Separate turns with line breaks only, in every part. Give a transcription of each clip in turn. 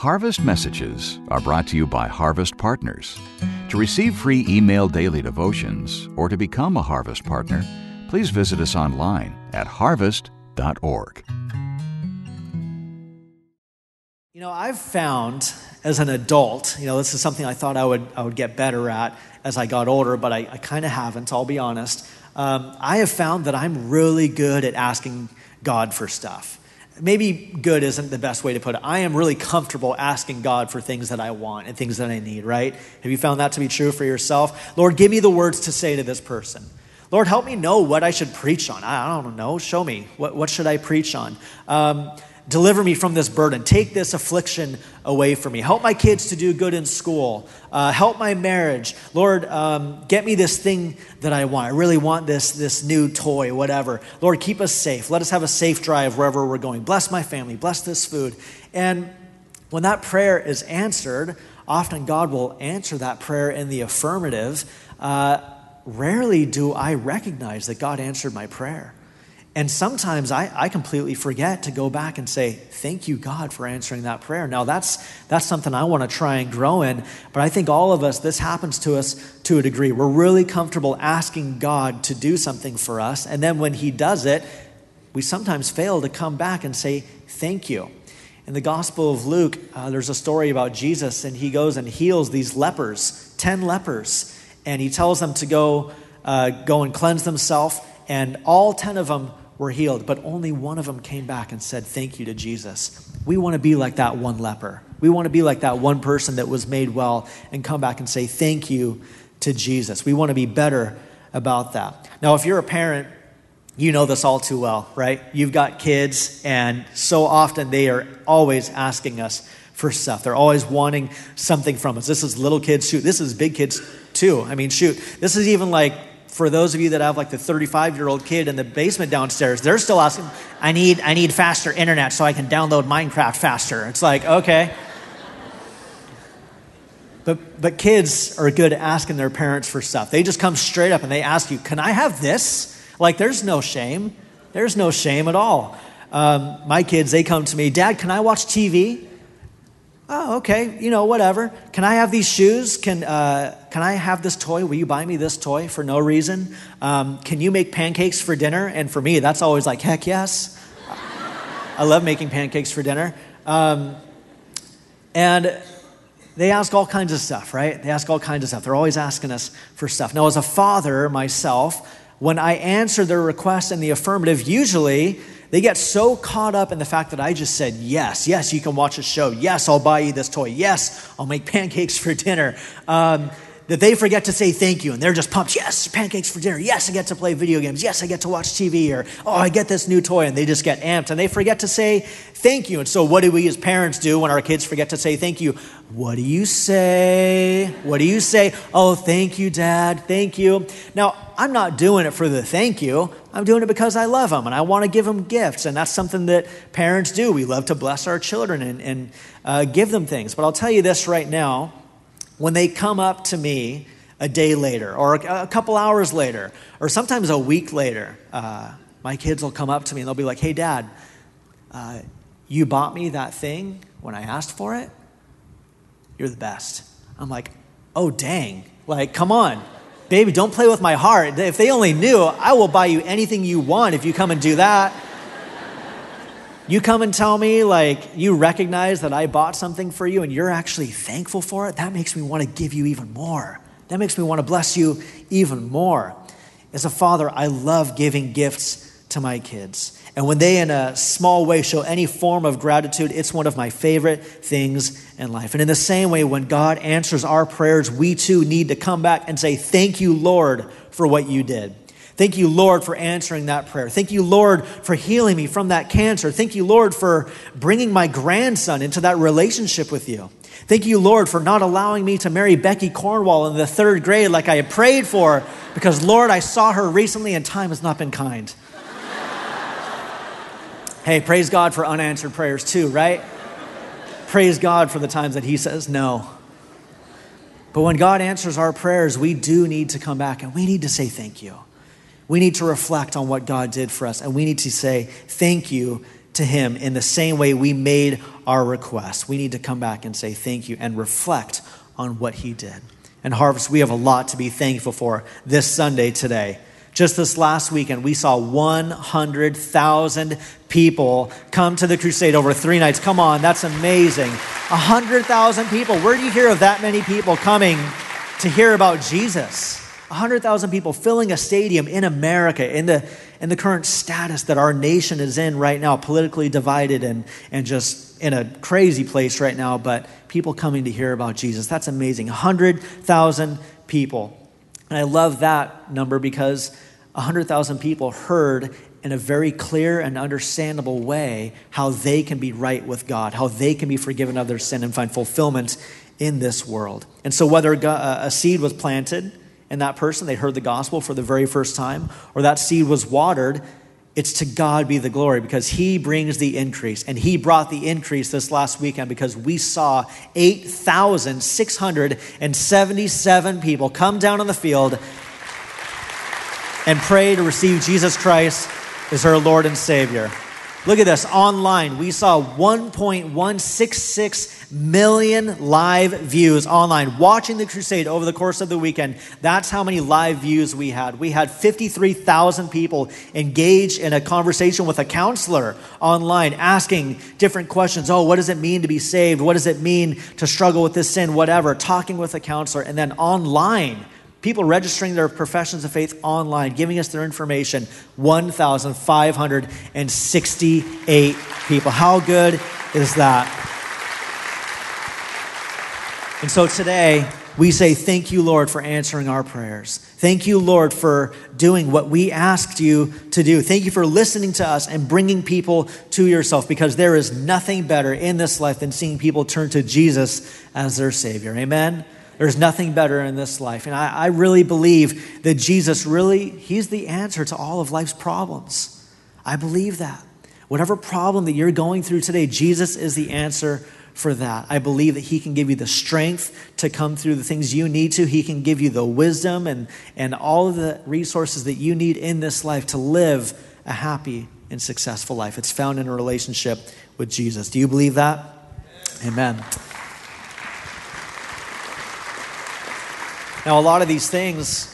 Harvest Messages are brought to you by Harvest Partners. To receive free email daily devotions or to become a Harvest Partner, please visit us online at harvest.org.
You know, I've found as an adult, this is something I thought I would get better at as I got older, but I kind of haven't, I'll be honest. I have found that I'm really good at asking God for stuff. Maybe good isn't the best way to put it. I am really comfortable asking God for things that I want and things that I need, right? Have you found that to be true for yourself? Lord, give me the words to say to this person. Lord, help me know what I should preach on. I don't know. Show me. What should I preach on? Deliver me from this burden. Take this affliction away from me. Help my kids to do good in school. Help my marriage. Lord, get me this thing that I want. I really want this new toy, whatever. Lord, keep us safe. Let us have a safe drive wherever we're going. Bless my family. Bless this food. And when that prayer is answered, often God will answer that prayer in the affirmative. Rarely do I recognize that God answered my prayer. And sometimes I completely forget to go back and say, thank you, God, for answering that prayer. Now, that's something I want to try and grow in. But I think all of us, this happens to us to a degree. We're really comfortable asking God to do something for us. And then when he does it, we sometimes fail to come back and say, thank you. In the Gospel of Luke, there's a story about Jesus, and he goes and heals these lepers, 10 lepers. And he tells them to go and cleanse themselves. And all 10 of them were healed, but only one of them came back and said thank you to Jesus. We want to be like that one leper. We want to be like that one person that was made well and come back and say thank you to Jesus. We want to be better about that. Now, if you're a parent, you know this all too well, right? You've got kids, and so often they are always asking us for stuff. They're always wanting something from us. This is little kids, shoot. This is big kids too. I mean, shoot. This is even like for those of you that have like the 35-year-old kid in the basement downstairs, they're still asking, I need faster internet so I can download Minecraft faster. It's like, okay. But kids are good at asking their parents for stuff. They just come straight up and they ask you, can I have this? Like, there's no shame. There's no shame at all. My kids, they come to me, Dad, can I watch TV? Oh, okay, whatever. Can I have these shoes? Can I have this toy? Will you buy me this toy for no reason? Can you make pancakes for dinner? And for me, that's always like, heck yes. I love making pancakes for dinner. And they ask all kinds of stuff, right? They ask all kinds of stuff. They're always asking us for stuff. Now, as a father myself, when I answer their request in the affirmative, usually they get so caught up in the fact that I just said, yes, you can watch a show. Yes, I'll buy you this toy. Yes, I'll make pancakes for dinner. That they forget to say thank you. And they're just pumped. Yes, pancakes for dinner. Yes, I get to play video games. Yes, I get to watch TV. Or, I get this new toy. And they just get amped. And they forget to say thank you. And so what do we as parents do when our kids forget to say thank you? What do you say? What do you say? Oh, thank you, Dad. Thank you. Now, I'm not doing it for the thank you. I'm doing it because I love them and I want to give them gifts. And that's something that parents do. We love to bless our children and give them things. But I'll tell you this right now. When they come up to me a day later or a couple hours later or sometimes a week later, my kids will come up to me and they'll be like, hey, Dad, you bought me that thing when I asked for it? You're the best. I'm like, oh, dang. Like, come on. Baby, don't play with my heart. If they only knew, I will buy you anything you want if you come and do that. You come and tell me, like, you recognize that I bought something for you and you're actually thankful for it. That makes me want to give you even more. That makes me want to bless you even more. As a father, I love giving gifts to my kids. And when they, in a small way, show any form of gratitude, it's one of my favorite things in life. And in the same way, when God answers our prayers, we too need to come back and say, thank you, Lord, for what you did. Thank you, Lord, for answering that prayer. Thank you, Lord, for healing me from that cancer. Thank you, Lord, for bringing my grandson into that relationship with you. Thank you, Lord, for not allowing me to marry Becky Cornwall in the 3rd grade like I had prayed for, because, Lord, I saw her recently and time has not been kind. Hey, praise God for unanswered prayers too, right? Praise God for the times that he says no. But when God answers our prayers, we do need to come back and we need to say thank you. We need to reflect on what God did for us, and we need to say thank you to him in the same way we made our request. We need to come back and say thank you and reflect on what he did. And Harvest, we have a lot to be thankful for this Sunday today. Just this last weekend, we saw 100,000 people come to the crusade over 3 nights. Come on, that's amazing. 100,000 people. Where do you hear of that many people coming to hear about Jesus? 100,000 people filling a stadium in America in the current status that our nation is in right now, politically divided and just in a crazy place right now, but people coming to hear about Jesus. That's amazing. 100,000 people. And I love that number because 100,000 people heard in a very clear and understandable way how they can be right with God, how they can be forgiven of their sin and find fulfillment in this world. And so whether a seed was planted in that person, they heard the gospel for the very first time, or that seed was watered, it's to God be the glory because he brings the increase. And he brought the increase this last weekend because we saw 8,677 people come down on the field and pray to receive Jesus Christ as our Lord and Savior. Look at this. Online, we saw 1.166 million live views online. Watching the crusade over the course of the weekend, that's how many live views we had. We had 53,000 people engaged in a conversation with a counselor online, asking different questions. Oh, what does it mean to be saved? What does it mean to struggle with this sin? Whatever. Talking with a counselor. And then online, people registering their professions of faith online, giving us their information, 1,568 people. How good is that? And so today, we say, thank you, Lord, for answering our prayers. Thank you, Lord, for doing what we asked you to do. Thank you for listening to us and bringing people to yourself, because there is nothing better in this life than seeing people turn to Jesus as their Savior. Amen? There's nothing better in this life. And I really believe that Jesus he's the answer to all of life's problems. I believe that. Whatever problem that you're going through today, Jesus is the answer for that. I believe that he can give you the strength to come through the things you need to. He can give you the wisdom and all of the resources that you need in this life to live a happy and successful life. It's found in a relationship with Jesus. Do you believe that? Amen. Now, a lot of these things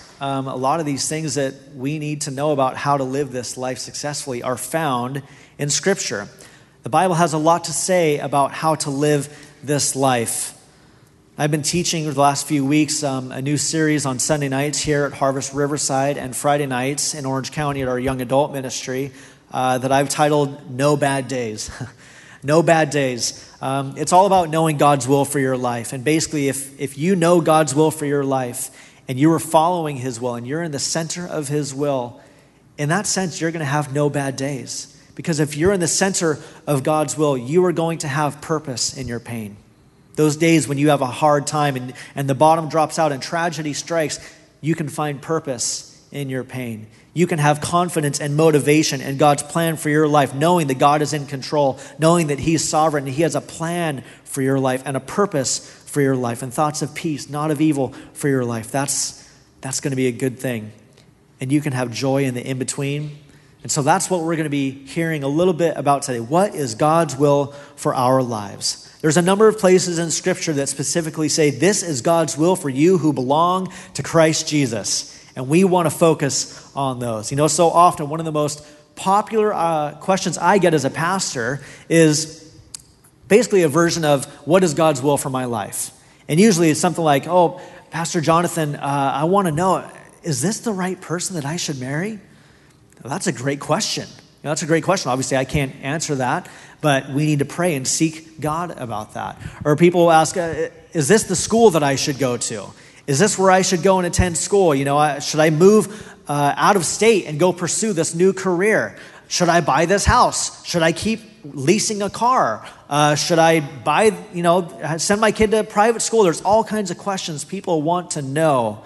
that we need to know about how to live this life successfully are found in Scripture. The Bible has a lot to say about how to live this life. I've been teaching the last few weeks a new series on Sunday nights here at Harvest Riverside and Friday nights in Orange County at our young adult ministry that I've titled No Bad Days. No bad days. It's all about knowing God's will for your life. And basically, if you know God's will for your life and you are following his will and you're in the center of his will, in that sense, you're going to have no bad days. Because if you're in the center of God's will, you are going to have purpose in your pain. Those days when you have a hard time and the bottom drops out and tragedy strikes, you can find purpose in your pain. You can have confidence and motivation in God's plan for your life, knowing that God is in control, knowing that he's sovereign, and he has a plan for your life and a purpose for your life and thoughts of peace, not of evil for your life. That's going to be a good thing. And you can have joy in the in-between. And so that's what we're going to be hearing a little bit about today. What is God's will for our lives? There's a number of places in Scripture that specifically say this is God's will for you who belong to Christ Jesus. And we want to focus on those. You know, so often one of the most popular questions I get as a pastor is basically a version of, what is God's will for my life? And usually it's something like, oh, Pastor Jonathan, I want to know, is this the right person that I should marry? Well, that's a great question. That's a great question. Obviously, I can't answer that, but we need to pray and seek God about that. Or people will ask, is this the school that I should go to? Is this where I should go and attend school? You know, should I move out of state and go pursue this new career? Should I buy this house? Should I keep leasing a car? Should I buy, send my kid to private school? There's all kinds of questions people want to know.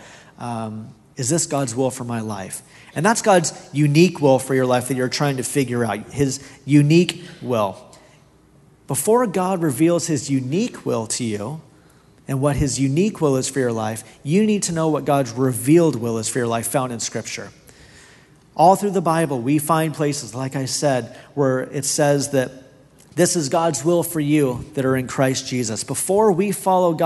Is this God's will for my life? And that's God's unique will for your life that you're trying to figure out, his unique will. Before God reveals his unique will to you and what his unique will is for your life, you need to know what God's revealed will is for your life found in Scripture. All through the Bible, we find places, like I said, where it says that this is God's will for you that are in Christ Jesus. Before we find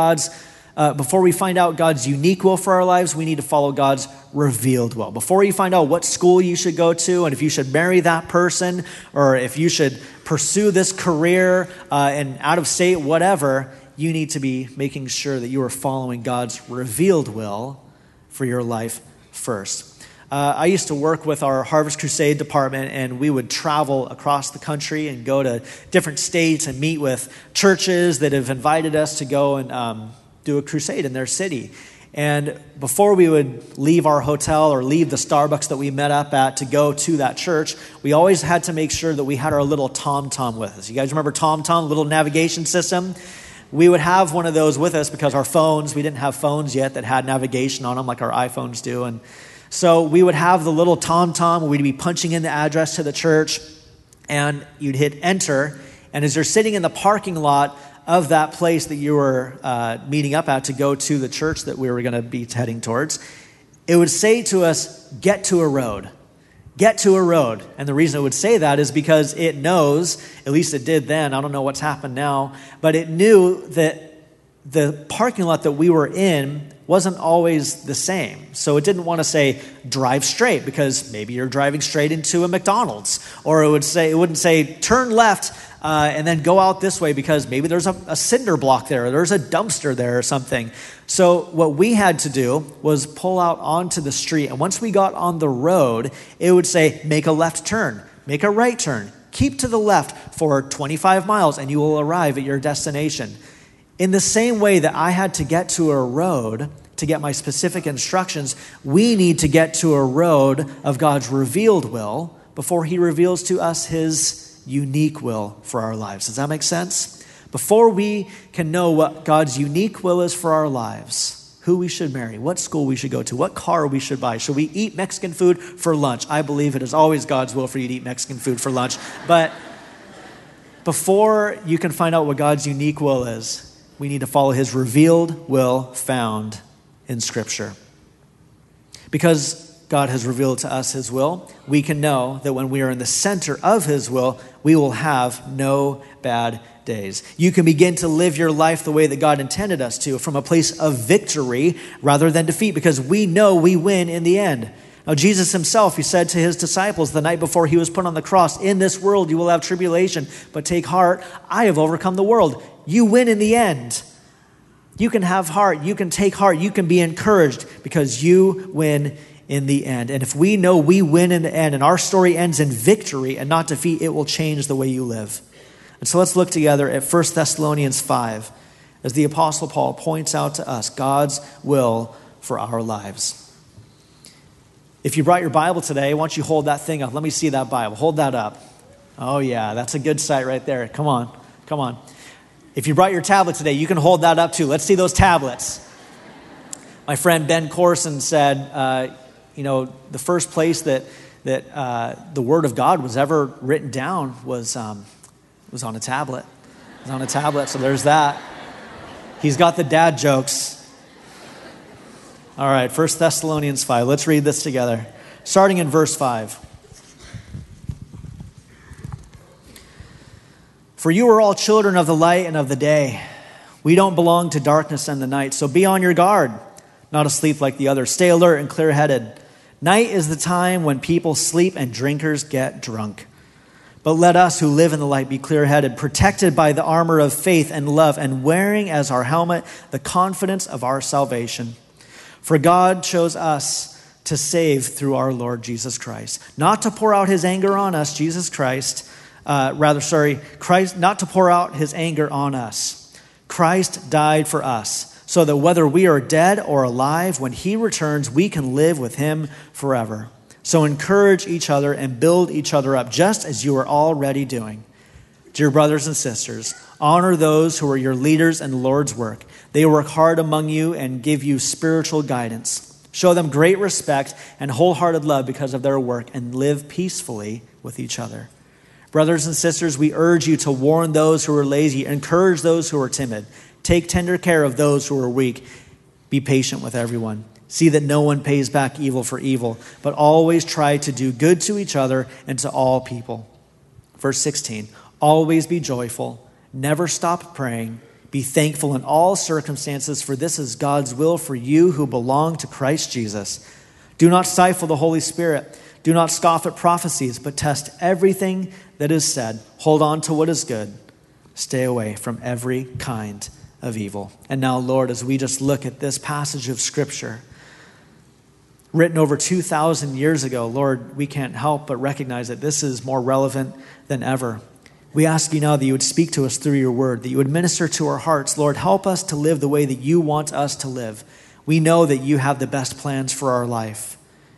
out God's unique will for our lives, we need to follow God's revealed will. Before you find out what school you should go to and if you should marry that person or if you should pursue this career and out of state, whatever, you need to be making sure that you are following God's revealed will for your life first. I used to work with our Harvest Crusade department, and we would travel across the country and go to different states and meet with churches that have invited us to go and do a crusade in their city. And before we would leave our hotel or leave the Starbucks that we met up at to go to that church, we always had to make sure that we had our little TomTom with us. You guys remember TomTom, little navigation system? We would have one of those with us because our phones, we didn't have phones yet that had navigation on them like our iPhones do. And so we would have the little TomTom where we'd be punching in the address to the church, and you'd hit enter. And as you're sitting in the parking lot of that place that you were meeting up at to go to the church that we were going to be heading towards, it would say to us, get to a road. Get to a road. And the reason it would say that is because it knows, at least it did then, I don't know what's happened now, but it knew that the parking lot that we were in wasn't always the same. So it didn't want to say drive straight because maybe you're driving straight into a McDonald's, or it wouldn't say turn left and then go out this way because maybe there's a cinder block there or there's a dumpster there or something. So what we had to do was pull out onto the street, and once we got on the road, it would say make a left turn, make a right turn, keep to the left for 25 miles and you will arrive at your destination. In the same way that I had to get to a road to get my specific instructions, we need to get to a road of God's revealed will before he reveals to us his unique will for our lives. Does that make sense? Before we can know what God's unique will is for our lives, who we should marry, what school we should go to, what car we should buy, should we eat Mexican food for lunch? I believe it is always God's will for you to eat Mexican food for lunch. But before you can find out what God's unique will is, we need to follow his revealed will found in Scripture. Because God has revealed to us his will, we can know that when we are in the center of his will, we will have no bad days. You can begin to live your life the way that God intended us to, from a place of victory rather than defeat, because we know we win in the end. Now, Jesus himself, he said to his disciples the night before he was put on the cross, in this world you will have tribulation, but take heart, I have overcome the world. You win in the end. You can have heart, you can take heart, you can be encouraged because you win in the end. And if we know we win in the end and our story ends in victory and not defeat, it will change the way you live. And so let's look together at 1 Thessalonians 5 as the Apostle Paul points out to us God's will for our lives. If you brought your Bible today, why don't you hold that thing up? Let me see that Bible. Hold that up. Oh yeah, that's a good sight right there. Come on. If you brought your tablet today, you can hold that up too. Let's see those tablets. My friend Ben Corson said, the first place that the Word of God was ever written down was on a tablet. It was on a tablet, so there's that. He's got the dad jokes. All right, 1 Thessalonians 5. Let's read this together. Starting in verse 5. For you are all children of the light and of the day. We don't belong to darkness and the night, so be on your guard, not asleep like the others. Stay alert and clear-headed. Night is the time when people sleep and drinkers get drunk. But let us who live in the light be clear-headed, protected by the armor of faith and love, and wearing as our helmet the confidence of our salvation. For God chose us to save through our Lord Jesus Christ, not to pour out his anger on us, Christ, not to pour out his anger on us. Christ died for us, so that whether we are dead or alive, when he returns, we can live with him forever. So encourage each other and build each other up, just as you are already doing. Dear brothers and sisters, honor those who are your leaders in the Lord's work. They work hard among you and give you spiritual guidance. Show them great respect and wholehearted love because of their work, and live peacefully with each other. Brothers and sisters, we urge you to warn those who are lazy, encourage those who are timid, take tender care of those who are weak, be patient with everyone. See that no one pays back evil for evil, but always try to do good to each other and to all people. Verse 16, always be joyful, never stop praying, be thankful in all circumstances, for this is God's will for you who belong to Christ Jesus. Do not stifle the Holy Spirit. Do not scoff at prophecies, but test everything that is said. Hold on to what is good. Stay away from every kind of evil. And now, Lord, as we just look at this passage of Scripture, written over 2,000 years ago, Lord, we can't help but recognize that this is more relevant than ever. We ask you now that you would speak to us through your word, that you would minister to our hearts. Lord, help us to live the way that you want us to live. We know that you have the best plans for our life.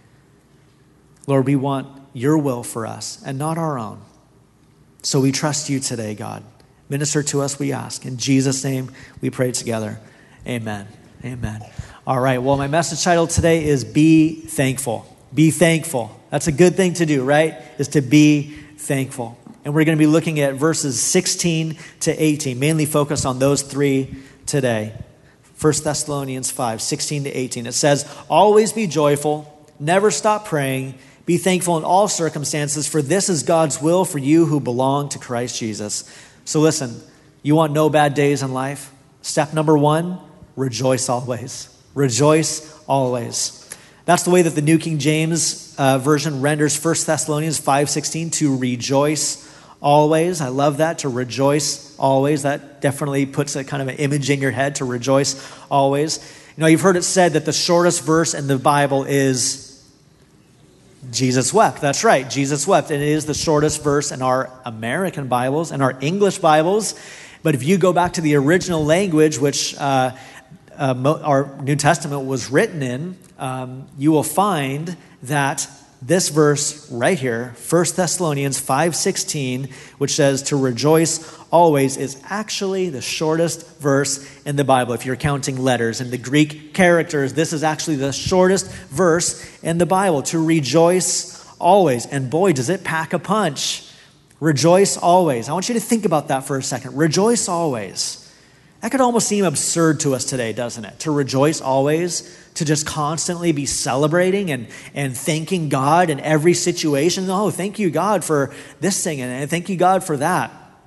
Lord, we want your will for us and not our own. So we trust you today, God. Minister to us, we ask. In Jesus' name, we pray together. Amen. Amen. All right, well, my message title today is Be Thankful. Be thankful. That's a good thing to do, right? Is to be thankful. And we're going to be looking at verses 16 to 18, mainly focused on those three today. 1 Thessalonians 5, 16 to 18. It says, always be joyful, never stop praying, be thankful in all circumstances, for this is God's will for you who belong to Christ Jesus. So listen, you want no bad days in life? Step number 1, rejoice always. Rejoice always. That's the way that the New King James Version renders 1 Thessalonians 5:16, to rejoice always. I love that, to rejoice always. That definitely puts a kind of an image in your head, to rejoice always. You know, you've heard it said that the shortest verse in the Bible is Jesus wept. That's right, Jesus wept. And it is the shortest verse in our American Bibles and our English Bibles. But if you go back to the original language, which our New Testament was written in, you will find that this verse right here, 1 Thessalonians 5:16, which says to rejoice always, is actually the shortest verse in the Bible. If you're counting letters and the Greek characters, this is actually the shortest verse in the Bible, to rejoice always. And boy, does it pack a punch. Rejoice always. I want you to think about that for a second. Rejoice always. That could almost seem absurd to us today, doesn't it? To rejoice always, to just constantly be celebrating and thanking God in every situation. Oh, thank you, God, for this thing, and thank you, God, for that.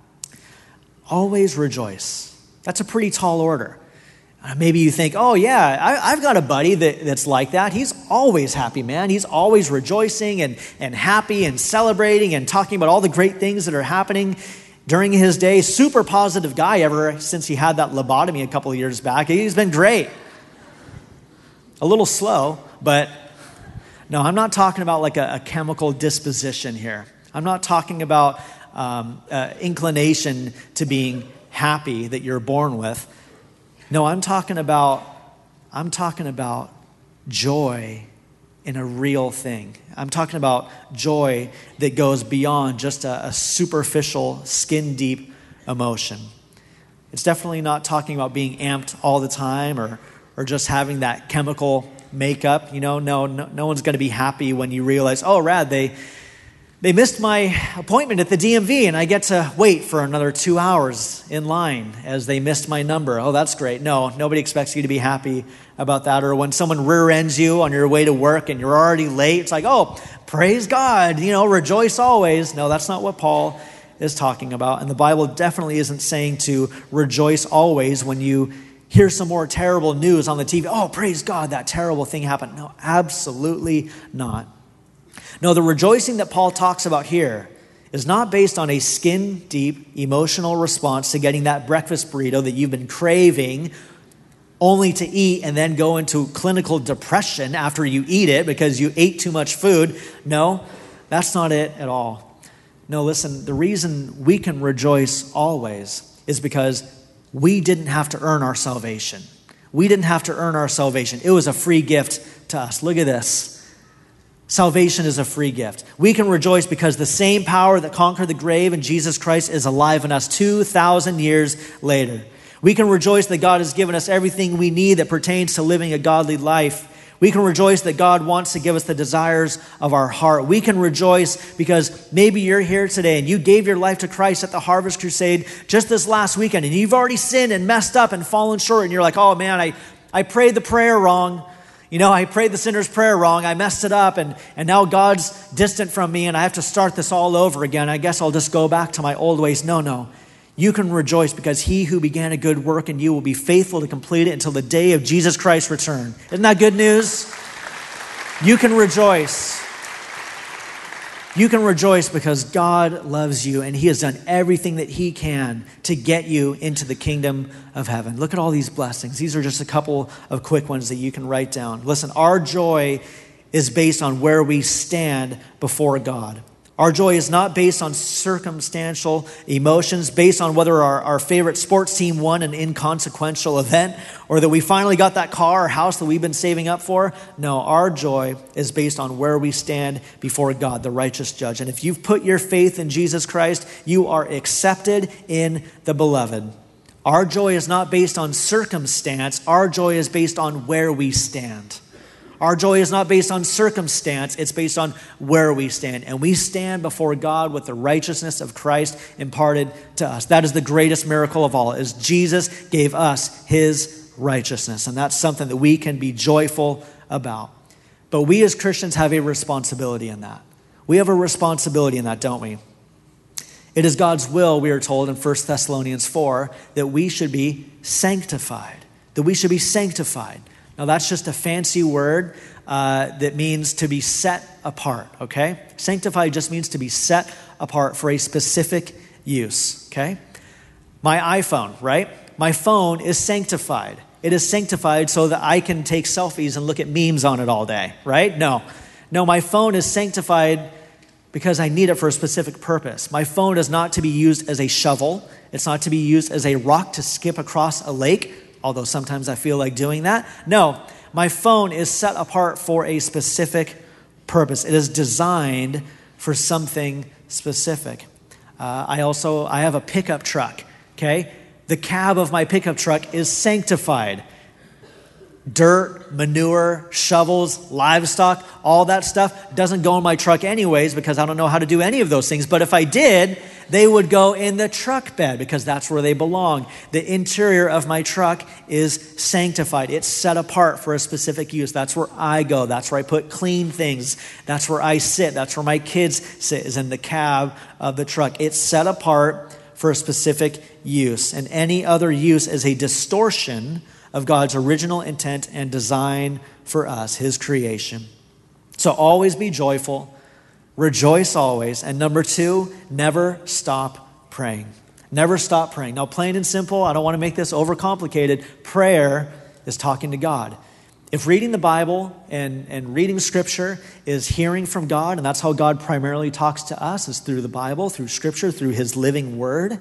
Always rejoice. That's a pretty tall order. Maybe you think, oh, yeah, I've got a buddy that's like that. He's always happy, man. He's always rejoicing and happy and celebrating and talking about all the great things that are happening during his day. Super positive guy ever since he had that lobotomy a couple of years back. He's been great. A little slow, but no, I'm not talking about like a chemical disposition here. I'm not talking about inclination to being happy that you're born with. No, I'm talking about joy in a real thing. I'm talking about joy that goes beyond just a superficial, skin-deep emotion. It's definitely not talking about being amped all the time or just having that chemical makeup. You know, no one's going to be happy when you realize, oh, rad, they missed my appointment at the DMV and I get to wait for another 2 hours in line as they missed my number. Oh, that's great. No, nobody expects you to be happy about that. Or when someone rear ends you on your way to work and you're already late, it's like, oh, praise God, rejoice always. No, that's not what Paul is talking about. And the Bible definitely isn't saying to rejoice always when you hear some more terrible news on the TV. Oh, praise God, that terrible thing happened. No, absolutely not. No, the rejoicing that Paul talks about here is not based on a skin-deep emotional response to getting that breakfast burrito that you've been craving only to eat and then go into clinical depression after you eat it because you ate too much food. No, that's not it at all. No, listen, the reason we can rejoice always is because we didn't have to earn our salvation. We didn't have to earn our salvation. It was a free gift to us. Look at this. Salvation is a free gift. We can rejoice because the same power that conquered the grave in Jesus Christ is alive in us 2,000 years later. We can rejoice that God has given us everything we need that pertains to living a godly life. We can rejoice that God wants to give us the desires of our heart. We can rejoice because maybe you're here today and you gave your life to Christ at the Harvest Crusade just this last weekend, and you've already sinned and messed up and fallen short, and you're like, oh man, I prayed the prayer wrong. I prayed the sinner's prayer wrong. I messed it up, and now God's distant from me, and I have to start this all over again. I guess I'll just go back to my old ways. No. You can rejoice because he who began a good work in you will be faithful to complete it until the day of Jesus Christ's return. Isn't that good news? You can rejoice. You can rejoice because God loves you and he has done everything that he can to get you into the kingdom of heaven. Look at all these blessings. These are just a couple of quick ones that you can write down. Listen, our joy is based on where we stand before God. Our joy is not based on circumstantial emotions, based on whether our favorite sports team won an inconsequential event or that we finally got that car or house that we've been saving up for. No, our joy is based on where we stand before God, the righteous judge. And if you've put your faith in Jesus Christ, you are accepted in the beloved. Our joy is not based on circumstance. Our joy is based on where we stand. Our joy is not based on circumstance, it's based on where we stand. And we stand before God with the righteousness of Christ imparted to us. That is the greatest miracle of all, is Jesus gave us his righteousness. And that's something that we can be joyful about. But we as Christians have a responsibility in that. We have a responsibility in that, don't we? It is God's will, we are told in 1 Thessalonians 4, that we should be sanctified. That we should be sanctified. Now, that's just a fancy word that means to be set apart, okay? Sanctified just means to be set apart for a specific use, okay? My iPhone, right? My phone is sanctified. It is sanctified so that I can take selfies and look at memes on it all day, right? No, my phone is sanctified because I need it for a specific purpose. My phone is not to be used as a shovel. It's not to be used as a rock to skip across a lake, although sometimes I feel like doing that. No, my phone is set apart for a specific purpose. It is designed for something specific. I have a pickup truck, okay? The cab of my pickup truck is sanctified. Dirt, manure, shovels, livestock, all that stuff doesn't go in my truck anyways because I don't know how to do any of those things. But if I did, they would go in the truck bed because that's where they belong. The interior of my truck is sanctified. It's set apart for a specific use. That's where I go. That's where I put clean things. That's where I sit. That's where my kids sit, is in the cab of the truck. It's set apart for a specific use. And any other use is a distortion of God's original intent and design for us, his creation. So always be joyful, rejoice always, and number 2, never stop praying. Never stop praying. Now, plain and simple, I don't want to make this overcomplicated. Prayer is talking to God. If reading the Bible and reading Scripture is hearing from God, and that's how God primarily talks to us, is through the Bible, through Scripture, through his living word,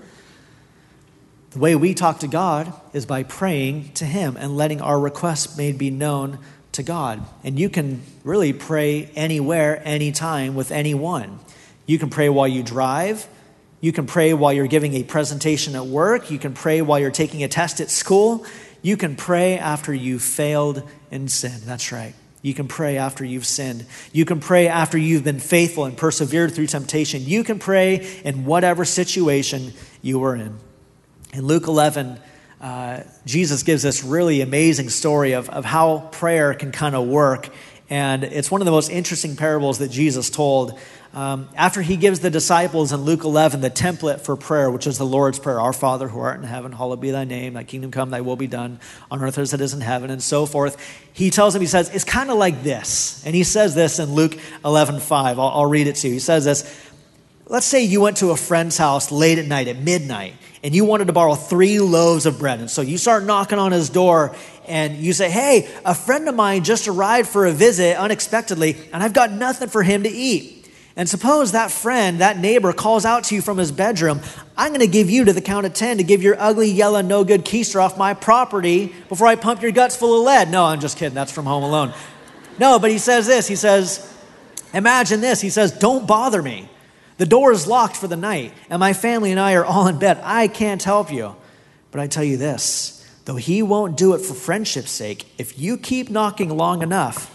the way we talk to God is by praying to him and letting our requests made be known to God. And you can really pray anywhere, anytime, with anyone. You can pray while you drive. You can pray while you're giving a presentation at work. You can pray while you're taking a test at school. You can pray after you've failed in sin. That's right. You can pray after you've sinned. You can pray after you've been faithful and persevered through temptation. You can pray in whatever situation you were in. In Luke 11, Jesus gives this really amazing story of how prayer can kind of work. And it's one of the most interesting parables that Jesus told. After he gives the disciples in Luke 11 the template for prayer, which is the Lord's Prayer, Our Father who art in heaven, hallowed be thy name, thy kingdom come, thy will be done on earth as it is in heaven, and so forth. He tells them, he says, it's kind of like this. And he says this in Luke 11:5. I'll read it to you. He says this. Let's say you went to a friend's house late at night, at midnight, and you wanted to borrow 3 loaves of bread. And so you start knocking on his door and you say, hey, a friend of mine just arrived for a visit unexpectedly, and I've got nothing for him to eat. And suppose that friend, that neighbor, calls out to you from his bedroom, I'm going to give you to the count of 10 to give your ugly, yellow, no good keister off my property before I pump your guts full of lead. No, I'm just kidding. That's from Home Alone. No, but he says this. He says, imagine this. He says, don't bother me. The door is locked for the night, and my family and I are all in bed. I can't help you. But I tell you this, though he won't do it for friendship's sake, if you keep knocking long enough,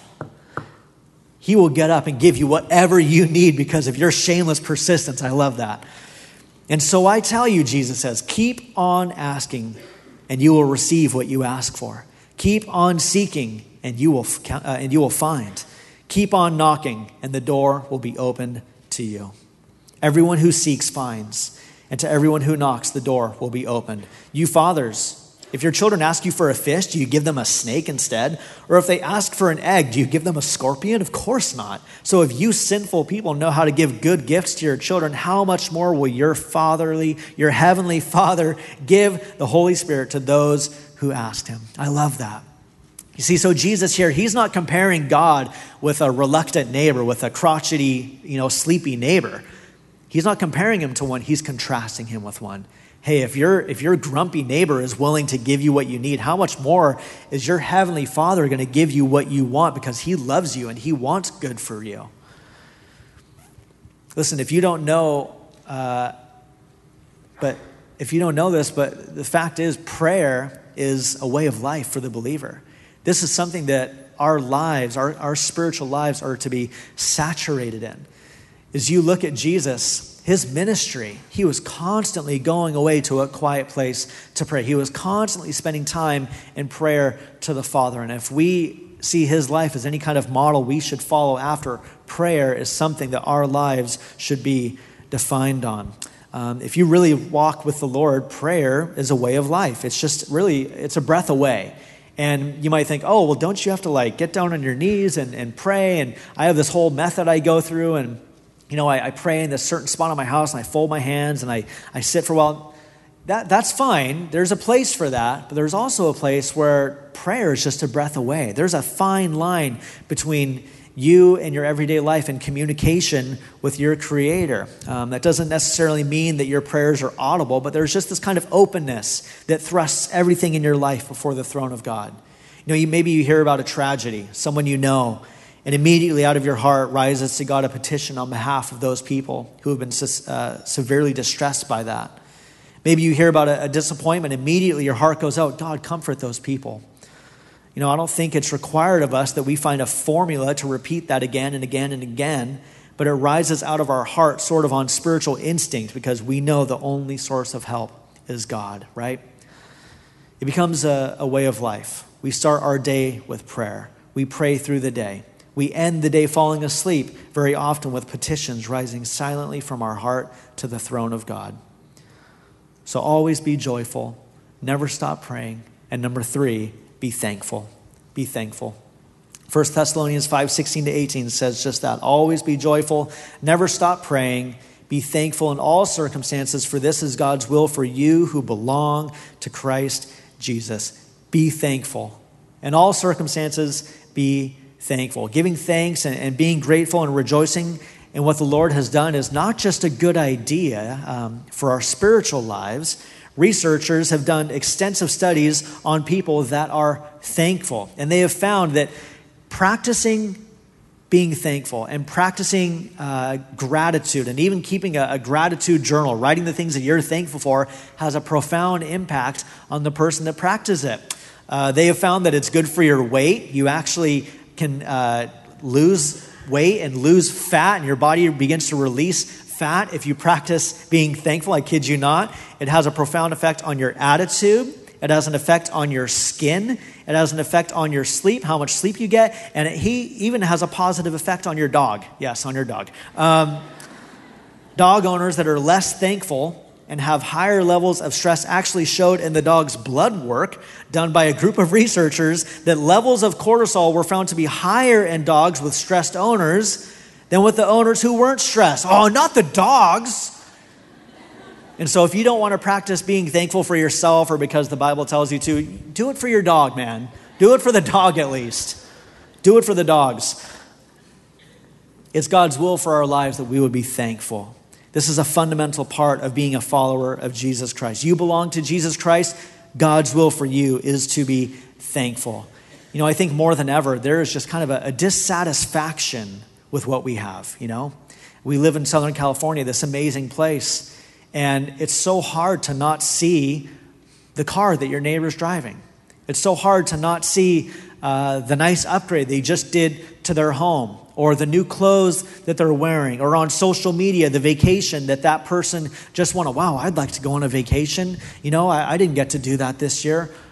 he will get up and give you whatever you need because of your shameless persistence. I love that. And so I tell you, Jesus says, keep on asking, and you will receive what you ask for. Keep on seeking, and you will find. Keep on knocking, and the door will be opened to you. Everyone who seeks finds, and to everyone who knocks, the door will be opened. You fathers, if your children ask you for a fish, do you give them a snake instead? Or if they ask for an egg, do you give them a scorpion? Of course not. So if you sinful people know how to give good gifts to your children, how much more will your heavenly Father give the Holy Spirit to those who ask him? I love that. You see, so Jesus here, he's not comparing God with a reluctant neighbor, with a crotchety, sleepy neighbor. He's not comparing him to one, he's contrasting him with one. Hey, if your grumpy neighbor is willing to give you what you need, how much more is your heavenly Father going to give you what you want, because he loves you and he wants good for you? Listen, if you don't know, but the fact is, prayer is a way of life for the believer. This is something that our lives, our spiritual lives, are to be saturated in. As you look at Jesus, his ministry, he was constantly going away to a quiet place to pray. He was constantly spending time in prayer to the Father. And if we see his life as any kind of model we should follow after, prayer is something that our lives should be defined on. If you really walk with the Lord, prayer is a way of life. It's a breath away. And you might think, oh, well, don't you have to get down on your knees and pray? And I have this whole method I go through, and I pray in this certain spot on my house, and I fold my hands, and I sit for a while. That's fine. There's a place for that, but there's also a place where prayer is just a breath away. There's a fine line between you and your everyday life and communication with your Creator. That doesn't necessarily mean that your prayers are audible, but there's just this kind of openness that thrusts everything in your life before the throne of God. Maybe you hear about a tragedy, someone you know, and immediately out of your heart rises to God a petition on behalf of those people who have been severely distressed by that. Maybe you hear about a disappointment, immediately your heart goes out, God, comfort those people. I don't think it's required of us that we find a formula to repeat that again and again and again, but it rises out of our heart sort of on spiritual instinct, because we know the only source of help is God, right? It becomes a way of life. We start our day with prayer. We pray through the day. We end the day falling asleep, very often with petitions rising silently from our heart to the throne of God. So always be joyful, never stop praying, and number 3, be thankful. Be thankful. 1 Thessalonians 5:16-18 says just that. Always be joyful, never stop praying, be thankful in all circumstances, for this is God's will for you who belong to Christ Jesus. Be thankful. In all circumstances, be thankful. Giving thanks and being grateful and rejoicing in what the Lord has done is not just a good idea for our spiritual lives. Researchers have done extensive studies on people that are thankful, and they have found that practicing being thankful and practicing gratitude, and even keeping a gratitude journal, writing the things that you're thankful for, has a profound impact on the person that practices it. They have found that it's good for your weight. You actually can lose weight and lose fat, and your body begins to release fat if you practice being thankful. I kid you not. It has a profound effect on your attitude. It has an effect on your skin. It has an effect on your sleep, how much sleep you get. And he even has a positive effect on your dog. Yes, on your dog. Dog owners that are less thankful and have higher levels of stress actually showed in the dog's blood work done by a group of researchers that levels of cortisol were found to be higher in dogs with stressed owners than with the owners who weren't stressed. Oh, not the dogs. And so if you don't want to practice being thankful for yourself or because the Bible tells you to, do it for your dog, man. Do it for the dog at least. Do it for the dogs. It's God's will for our lives that we would be thankful. This is a fundamental part of being a follower of Jesus Christ. You belong to Jesus Christ. God's will for you is to be thankful. I think more than ever, there is just kind of a dissatisfaction with what we have, We live in Southern California, this amazing place, and it's so hard to not see the car that your neighbor's driving. It's so hard to not see the nice upgrade they just did to their home, or the new clothes that they're wearing, or on social media, the vacation that person just wanted. Wow, I'd like to go on a vacation. I didn't get to do that this year.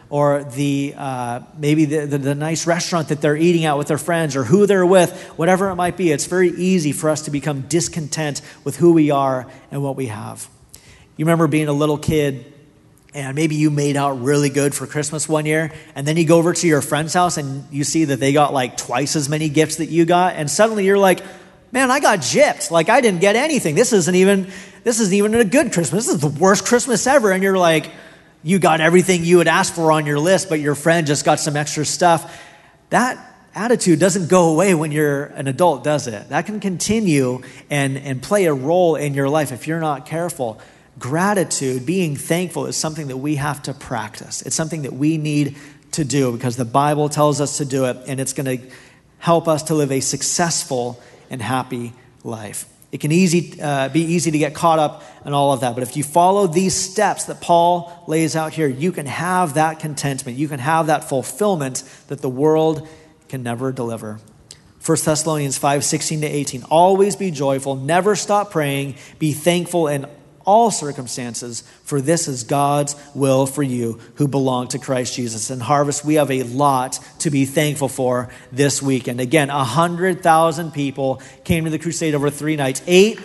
or maybe the nice restaurant that they're eating at with their friends, or who they're with, whatever it might be. It's very easy for us to become discontent with who we are and what we have. You remember being a little kid, and maybe you made out really good for Christmas one year, and then you go over to your friend's house and you see that they got like twice as many gifts that you got, and suddenly you're like, man, I got gypped. Like, I didn't get anything. This isn't even a good Christmas. This is the worst Christmas ever. And you're like, you got everything you had asked for on your list, but your friend just got some extra stuff. That attitude doesn't go away when you're an adult, does it? That can continue and play a role in your life if you're not careful. Gratitude, being thankful, is something that we have to practice. It's something that we need to do because the Bible tells us to do it, and it's going to help us to live a successful and happy life. It can be easy to get caught up in all of that, but if you follow these steps that Paul lays out here, you can have that contentment. You can have that fulfillment that the world can never deliver. 1 Thessalonians 5:16-18, always be joyful, never stop praying, be thankful in all circumstances, for this is God's will for you who belong to Christ Jesus. In Harvest, we have a lot to be thankful for this weekend. Again, 100,000 people came to the crusade over 3 nights.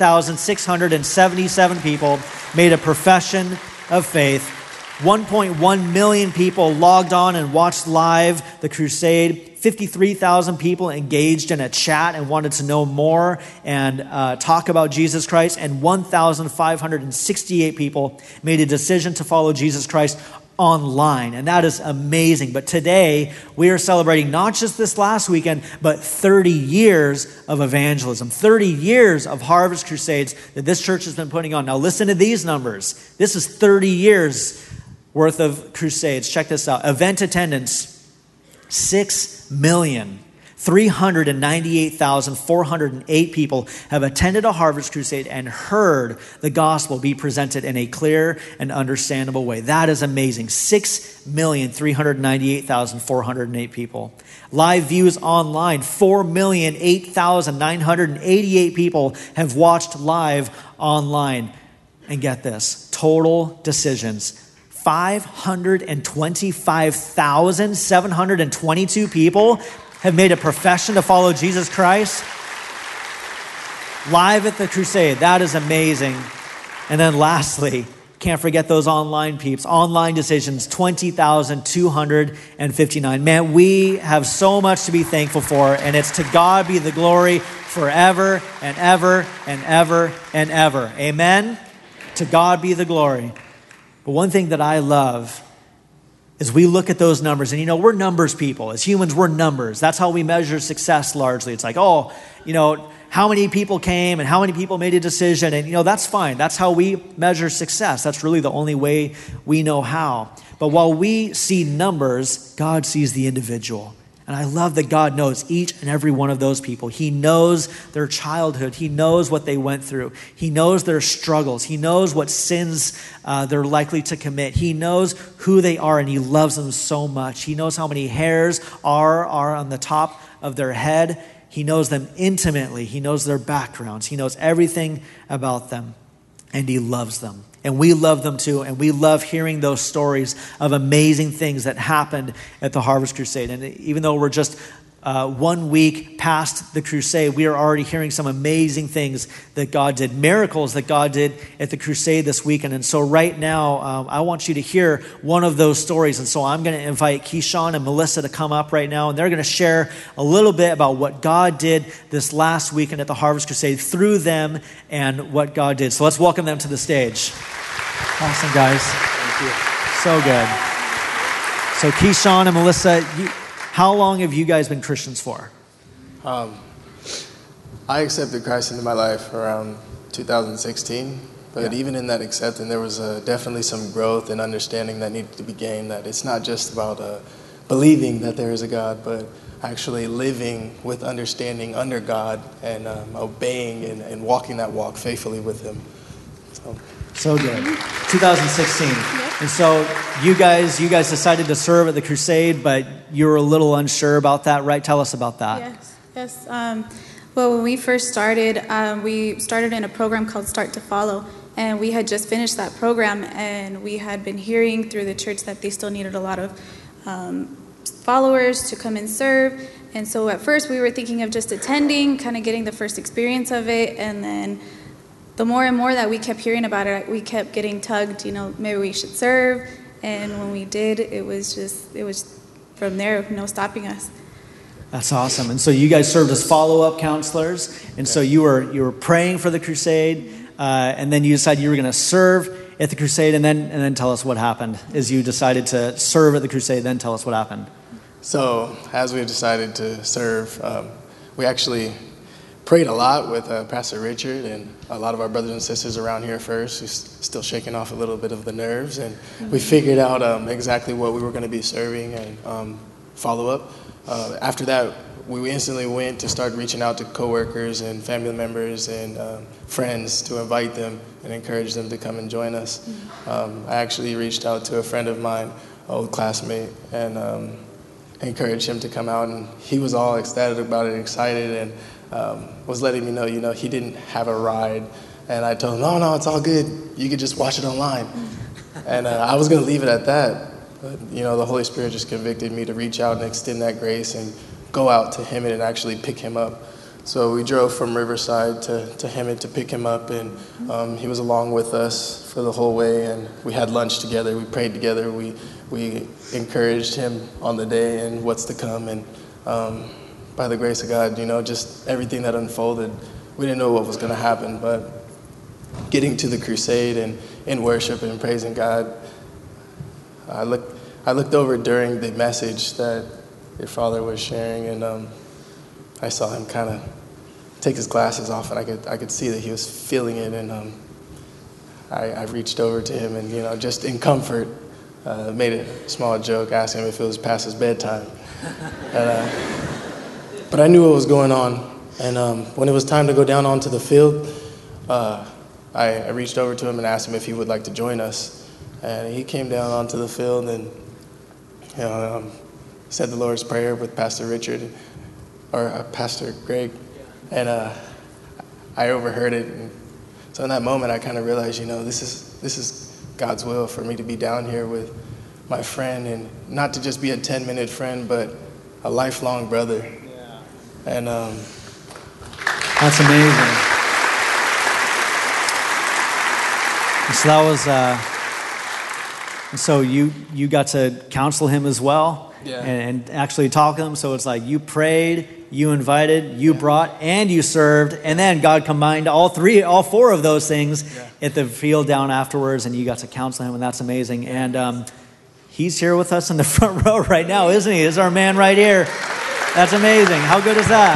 8,677 people made a profession of faith. 1.1 million people logged on and watched live the crusade. 53,000 people engaged in a chat and wanted to know more and talk about Jesus Christ. And 1,568 people made a decision to follow Jesus Christ online. And that is amazing. But today, we are celebrating not just this last weekend, but 30 years of evangelism, 30 years of Harvest Crusades that this church has been putting on. Now listen to these numbers. This is 30 years worth of crusades. Check this out. Event attendance, 6,398,408 people have attended a Harvest Crusade and heard the gospel be presented in a clear and understandable way. That is amazing. 6,398,408 people. Live views online, 4,008,988 people have watched live online. And get this, total decisions, 525,722 people have made a profession to follow Jesus Christ live at the crusade. That is amazing. And then lastly, can't forget those online peeps. Online decisions, 20,259. Man, we have so much to be thankful for, and it's to God be the glory forever and ever and ever and ever. Amen? To God be the glory. But one thing that I love is we look at those numbers, and we're numbers people. As humans, we're numbers. That's how we measure success largely. It's like, how many people came and how many people made a decision, and that's fine. That's how we measure success. That's really the only way we know how. But while we see numbers, God sees the individual. And I love that God knows each and every one of those people. He knows their childhood. He knows what they went through. He knows their struggles. He knows what sins they're likely to commit. He knows who they are, and he loves them so much. He knows how many hairs are on the top of their head. He knows them intimately. He knows their backgrounds. He knows everything about them, and he loves them. And we love them too, and we love hearing those stories of amazing things that happened at the Harvest Crusade. And even though we're just 1 week past the crusade, we are already hearing some amazing things that God did, miracles that God did at the crusade this weekend. And so right now, I want you to hear one of those stories. And so I'm going to invite Keyshawn and Melissa to come up right now, and they're going to share a little bit about what God did this last weekend at the Harvest Crusade through them and what God did. So let's welcome them to the stage. Awesome, guys. Thank you. So good. So Keyshawn and Melissa, how long have you guys been Christians for?
I accepted Christ into my life around 2016, but even in that acceptance, there was definitely some growth and understanding that needed to be gained, that it's not just about believing that there is a God, but actually living with understanding under God and obeying and walking that walk faithfully with him.
So good. 2016. Yep. And so you guys decided to serve at the crusade, but you were a little unsure about that, right? Tell us about that.
Yes. Well, when we first started, we started in a program called Start to Follow. And we had just finished that program, and we had been hearing through the church that they still needed a lot of followers to come and serve. And so at first we were thinking of just attending, kind of getting the first experience of it. And then the more and more that we kept hearing about it, we kept getting tugged, maybe we should serve. And when we did, it was from there, no stopping us.
That's awesome. And so you guys served as follow-up counselors. And so you were praying for the crusade, and then you decided you were going to serve at the crusade, and then tell us what happened. As you decided to serve at the crusade, then tell us what happened.
So as we decided to serve, we actually prayed a lot with Pastor Richard and a lot of our brothers and sisters around here first, who's still shaking off a little bit of the nerves. And we figured out exactly what we were going to be serving and follow up. After that, we instantly went to start reaching out to coworkers and family members and friends to invite them and encourage them to come and join us. I actually reached out to a friend of mine, an old classmate, and encouraged him to come out, and he was all ecstatic about it, excited, and was letting me know, he didn't have a ride. And I told him, no, it's all good. You could just watch it online. And I was going to leave it at that. But, the Holy Spirit just convicted me to reach out and extend that grace and go out to Hemet and actually pick him up. So we drove from Riverside to Hemet to pick him up, and he was along with us for the whole way, and we had lunch together, we prayed together, we encouraged him on the day and what's to come, and by the grace of God, just everything that unfolded, we didn't know what was going to happen, but getting to the crusade and in worship and praising God, I looked over during the message that your father was sharing, and I saw him kind of take his glasses off, and I could see that he was feeling it, and I reached over to him and, just in comfort, made a small joke, asked him if it was past his bedtime. But I knew what was going on, and when it was time to go down onto the field, I reached over to him and asked him if he would like to join us. And he came down onto the field and said the Lord's Prayer with Pastor Richard, or Pastor Greg, and I overheard it. And so in that moment, I kind of realized, this is God's will for me to be down here with my friend, and not to just be a 10-minute friend, but a lifelong brother. Yeah. And
that's amazing. So that was. So you got to counsel him as well,
yeah,
and actually talk to him. So it's like you prayed, you invited, you brought, and you served, and then God combined all four of those things at the field down afterwards, and you got to counsel him, and that's amazing. And he's here with us in the front row right now, isn't he? Is our man right here? That's amazing. How good is that?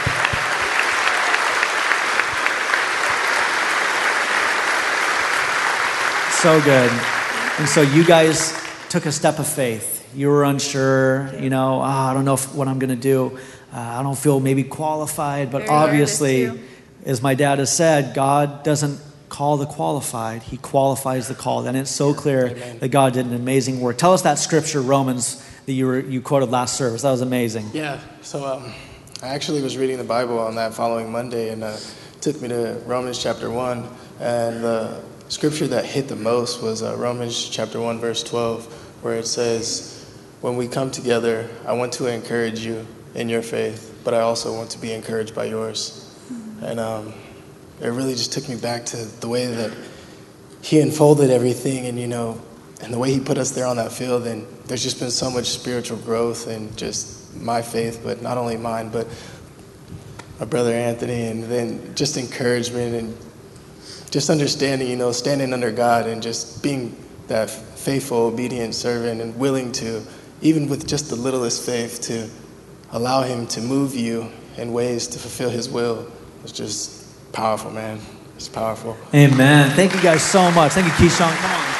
So good. And so you guys took a step of faith. You were unsure, I don't know what I'm going to do. I don't feel maybe qualified, but obviously, as my dad has said, God doesn't call the qualified. He qualifies the called. And it's so clear that God did an amazing work. Tell us that scripture, Romans, that you quoted last service. That was amazing.
Yeah. So I actually was reading the Bible on that following Monday, and took me to Romans chapter 1. And the scripture that hit the most was Romans chapter 1, verse 12, where it says, when we come together, I want to encourage you in your faith, but I also want to be encouraged by yours. And it really just took me back to the way that he unfolded everything, and and the way he put us there on that field. And there's just been so much spiritual growth and just my faith, but not only mine, but my brother Anthony, and then just encouragement and just understanding, standing under God and just being that faithful, obedient servant, and willing to, even with just the littlest faith, to allow him to move you in ways to fulfill his will. It's just powerful, man. It's powerful.
Amen. Thank you guys so much. Thank you, Keyshawn. Come on.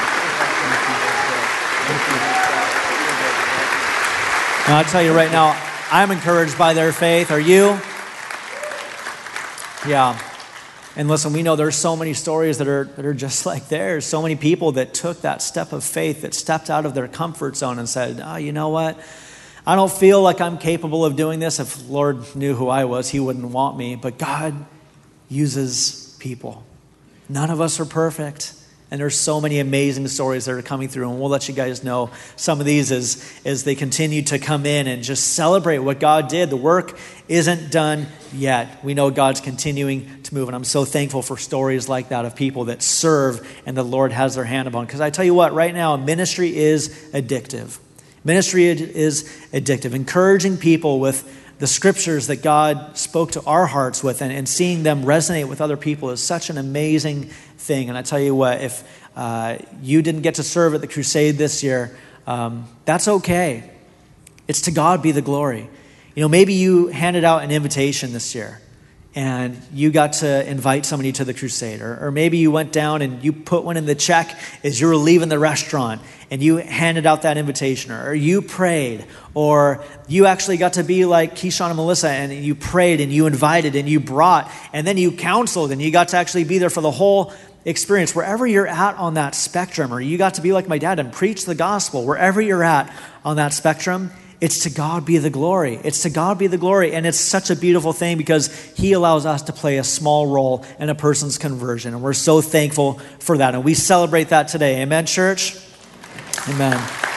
Now, I'll tell you right now, I'm encouraged by their faith. Are you? Yeah. And listen, we know there's so many stories that are just like theirs. So many people that took that step of faith, that stepped out of their comfort zone and said, oh, you know what? I don't feel like I'm capable of doing this. If the Lord knew who I was, he wouldn't want me. But God uses people. None of us are perfect. And there's so many amazing stories that are coming through, and we'll let you guys know some of these as they continue to come in and just celebrate what God did. The work isn't done yet. We know God's continuing to move, and I'm so thankful for stories like that of people that serve and the Lord has their hand upon. Because I tell you what, right now, ministry is addictive. Ministry is addictive. Encouraging people with the scriptures that God spoke to our hearts with and seeing them resonate with other people is such an amazing thing. And I tell you what, if you didn't get to serve at the crusade this year, that's okay. It's to God be the glory. Maybe you handed out an invitation this year and you got to invite somebody to the crusade. Or maybe you went down and you put one in the check as you were leaving the restaurant and you handed out that invitation. Or you prayed. Or you actually got to be like Keyshawn and Melissa and you prayed and you invited and you brought and then you counseled and you got to actually be there for the whole experience. Wherever you're at on that spectrum, or you got to be like my dad and preach the gospel, wherever you're at on that spectrum, it's to God be the glory. It's to God be the glory. And it's such a beautiful thing because he allows us to play a small role in a person's conversion. And we're so thankful for that. And we celebrate that today. Amen, church? Amen.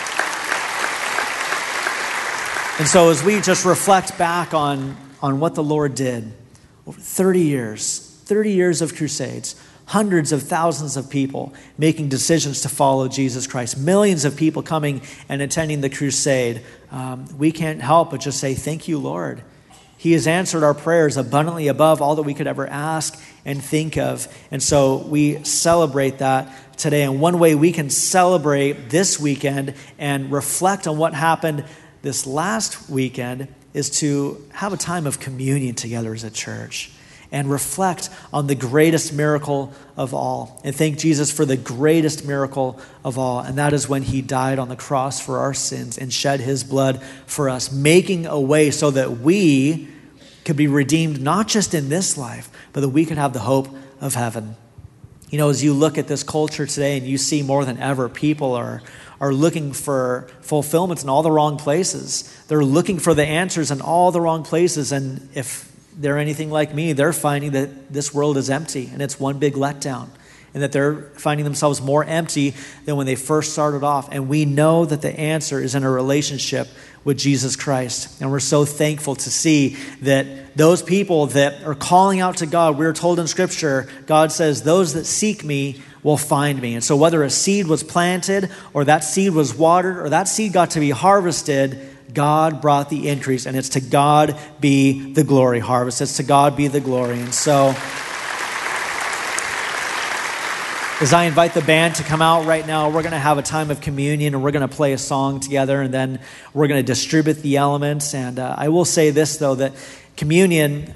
And so as we just reflect back on what the Lord did, over 30 years of crusades, hundreds of thousands of people making decisions to follow Jesus Christ, millions of people coming and attending the crusade, we can't help but just say, thank you, Lord. He has answered our prayers abundantly above all that we could ever ask and think of. And so we celebrate that today. And one way we can celebrate this weekend and reflect on what happened this last weekend is to have a time of communion together as a church and reflect on the greatest miracle of all and thank Jesus for the greatest miracle of all. And that is when he died on the cross for our sins and shed his blood for us, making a way so that we could be redeemed, not just in this life, but that we could have the hope of heaven. As you look at this culture today and you see more than ever, people are looking for fulfillments in all the wrong places. They're looking for the answers in all the wrong places. And if they're anything like me, they're finding that this world is empty and it's one big letdown, and that they're finding themselves more empty than when they first started off. And we know that the answer is in a relationship with Jesus Christ. And we're so thankful to see that those people that are calling out to God, we're told in Scripture, God says, those that seek me will find me. And so whether a seed was planted or that seed was watered or that seed got to be harvested, God brought the increase, and it's to God be the glory. Harvest, it's to God be the glory. And so as I invite the band to come out right now, we're going to have a time of communion, and we're going to play a song together, and then we're going to distribute the elements. And I will say this, though, that communion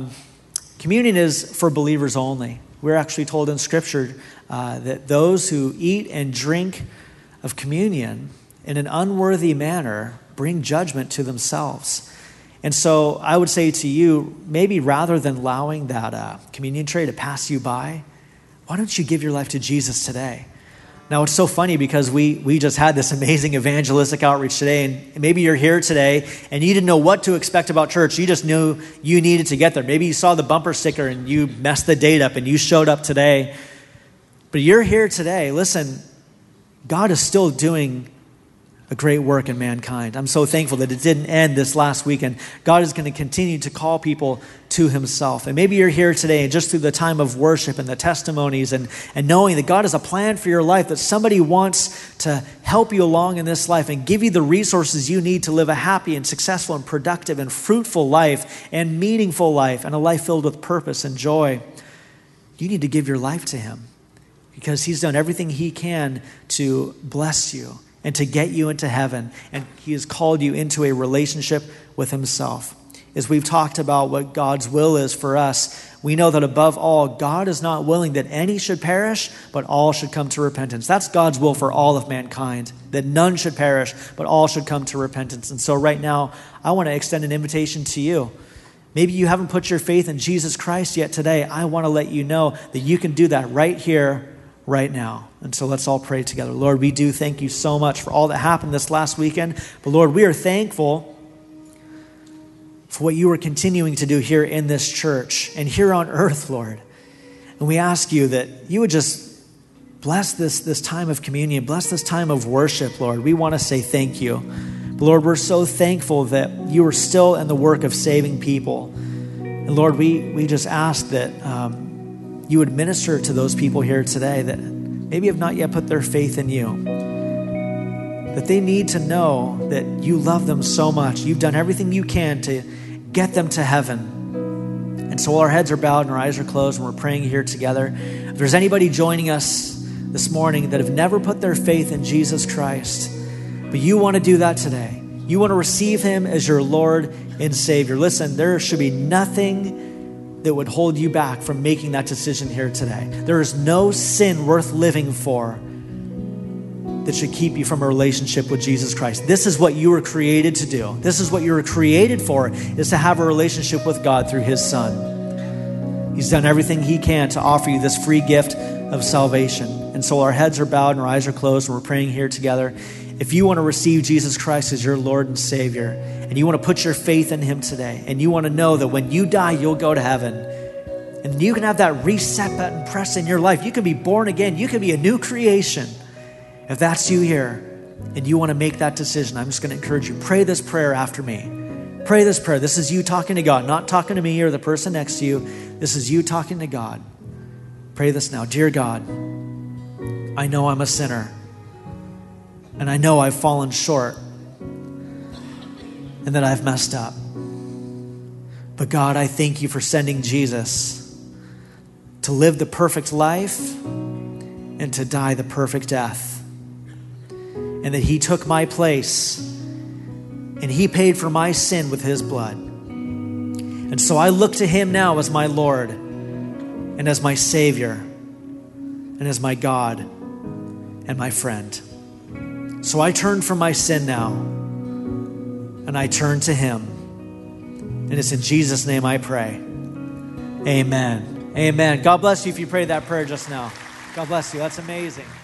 is for believers only. We're actually told in Scripture that those who eat and drink of communion in an unworthy manner bring judgment to themselves. And so I would say to you, maybe rather than allowing that communion tray to pass you by, why don't you give your life to Jesus today? Now, it's so funny because we just had this amazing evangelistic outreach today, and maybe you're here today and you didn't know what to expect about church. You just knew you needed to get there. Maybe you saw the bumper sticker and you messed the date up and you showed up today. But you're here today. Listen, God is still doing a great work in mankind. I'm so thankful that it didn't end this last weekend. God is going to continue to call people to himself. And maybe you're here today and just through the time of worship and the testimonies and knowing that God has a plan for your life, that somebody wants to help you along in this life and give you the resources you need to live a happy and successful and productive and fruitful life and meaningful life and a life filled with purpose and joy. You need to give your life to him because he's done everything he can to bless you and to get you into heaven. And he has called you into a relationship with himself. As we've talked about what God's will is for us, we know that above all, God is not willing that any should perish, but all should come to repentance. That's God's will for all of mankind, that none should perish, but all should come to repentance. And so right now, I want to extend an invitation to you. Maybe you haven't put your faith in Jesus Christ yet today. I want to let you know that you can do that right here, right now. And so let's all pray together. Lord, we do thank you so much for all that happened this last weekend. But Lord, we are thankful for what you are continuing to do here in this church and here on earth, Lord. And we ask you that you would just bless this time of communion, bless this time of worship, Lord. We want to say thank you. But Lord, we're so thankful that you are still in the work of saving people. And Lord, we just ask that you would minister to those people here today that maybe have not yet put their faith in you. That they need to know that you love them so much. You've done everything you can to get them to heaven. And so while our heads are bowed and our eyes are closed and we're praying here together, if there's anybody joining us this morning that have never put their faith in Jesus Christ, but you want to do that today, you want to receive him as your Lord and Savior, listen, there should be nothing that would hold you back from making that decision here today. There is no sin worth living for that should keep you from a relationship with Jesus Christ. This is what you were created to do. This is what you were created for, is to have a relationship with God through his Son. He's done everything he can to offer you this free gift of salvation. And so our heads are bowed and our eyes are closed and we're praying here together. If you want to receive Jesus Christ as your Lord and Savior, and you want to put your faith in him today, and you want to know that when you die, you'll go to heaven, and you can have that reset button pressed in your life. You can be born again. You can be a new creation. If that's you here and you want to make that decision, I'm just going to encourage you, pray this prayer after me. Pray this prayer. This is you talking to God, not talking to me or the person next to you. This is you talking to God. Pray this now. Dear God, I know I'm a sinner, and I know I've fallen short and that I've messed up. But God, I thank you for sending Jesus to live the perfect life and to die the perfect death. And that he took my place and he paid for my sin with his blood. And so I look to him now as my Lord and as my Savior and as my God and my friend. So I turn from my sin now and I turn to him. And it's in Jesus' name I pray. Amen. Amen. God bless you if you prayed that prayer just now. God bless you. That's amazing.